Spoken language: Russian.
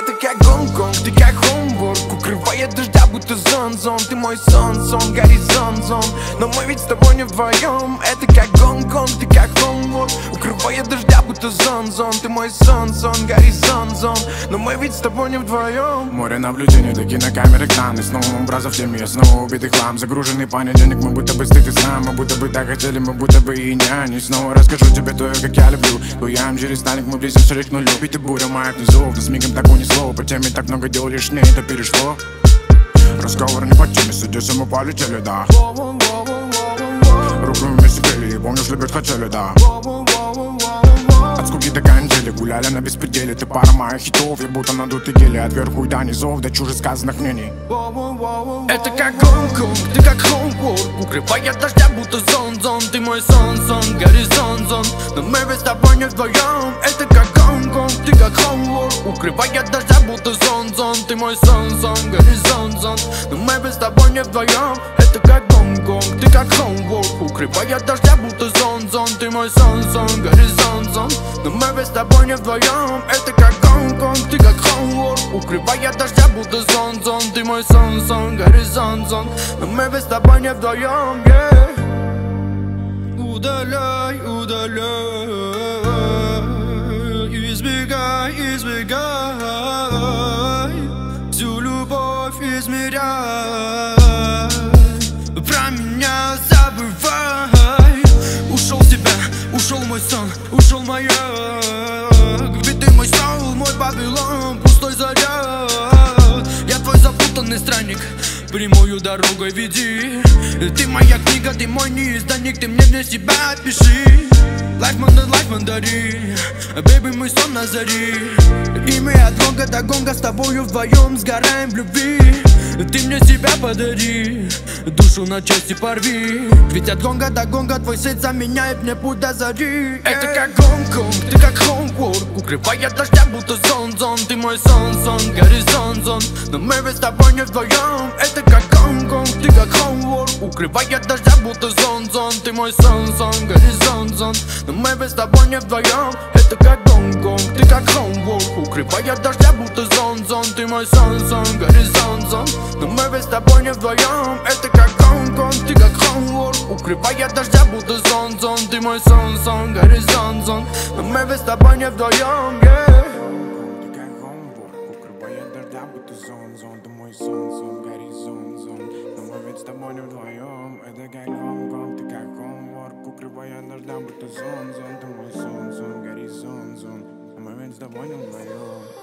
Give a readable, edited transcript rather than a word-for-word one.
Это как Гонконг, ты как Хомбург, укрывая дождя, будто зон-зон. Ты мой сон-сон, горизонт-зон, но мы ведь с тобой не вдвоем. Это как Гонконг, ты как Хомбург, укрывая дождя, будто зон-зон. Ты мой сон-сон, горизонт-зон, но мы ведь с тобой не вдвоем. Море наблюдений, до кинокамеры экраны, снова образов в теме, снова убитый хлам. Загруженный понедельник, мы будто бы стыд и сам, мы будто бы так хотели, мы будто бы и няни. Снова расскажу тебе то, как я люблю. Туям через сталик, мы близимся к нулю. Ведь и буря моя внизу, да с мигом так унесло. По теме так много дел, лишь мне это перешло. Разговор не по теме, садись, мы полетели, да. Руку вместе пели, помнишь, любить хотели, да. От скуки до кандели, гуляли на беспределе. Ты пара моих хитов, я будто надутый гели. От верху и до низов, до чужесказанных мнений. Это как Гонконг, ты как Хомбург, укрывая дождя, будто зон-зон. Ты мой сон-сон, горизонт-зон, но мы ведь с тобой не вдвоем. Это как Гонконг, ты как Хомбург, укрывая дождя, будто зон-зон. Ты мой сон-сон, горизонт-зон, но мы ведь с тобой не вдвоем. Это как Гонконг, ты как Хомбург, укрывая дождя, будто зон-зон. Ты мой сон-сон, горизонт-зон, но мы ведь с тобой не вдвоем. Это как Гонконг, ты как Хомбург, укрывая дождя, будто зон-зон. Ты мой сон-сон, горизонт-зон, но мы ведь с тобой не вдвоем, yeah. Удаляй, удаляй, избегай, избегай, всю любовь измеряй, про меня забывай. Ушел в тебя, ушел мой сон, ушел маяк. Ведь ты мой сон, мой Вавилон, пустой заряд. Я твой запутанный странник, прямую дорогой веди. Ты моя книга, ты мой неизданник, ты мне для себя пиши. Life мандари, baby, мой сон на заре. И мы от гонга до гонга с тобою вдвоем сгораем в любви. Ты мне себя подари, душу на части порви. Ведь от гонга до гонга твой свет заменяет мне путь до зари. Это как Гонконг, ты как Хомбург, укрывая дождя, будто зон-зон. Ты мой сон-сон, горизонт-зон, но мы ведь с тобой не вдвоем. Это как Гонконг, ты как Хомбург, укрывая дождя, будто зон-зон. Ты мой сон-сон, горизонт-зон, но мы ведь с тобой не вдвоем. Это как Гонконг, ты как Хомбург, укрывая дождя, будто зон-зон. Ты мой сон-сон, горизонт-зон, но мы ведь с тобой не вдвоем. Это как Гонконг, ты как Хомбург, укрывая дождя, будто зон-зон. Ты мой сон-сон, горизонт-зон, но мы ведь с тобой не вдвоем, yeah. Ты как Хомбург, укрывая дождя, будто зон-зон. Ты мой сон-сон, горизонт-зон, но мы ведь с тобой не вдвоем. Это как Гонконг, ты как Хомбург, укрывая дождя, будто зон-зон. Ты мой сон-сон, горизонт-зон, но мы ведь с тобой не вдвоем.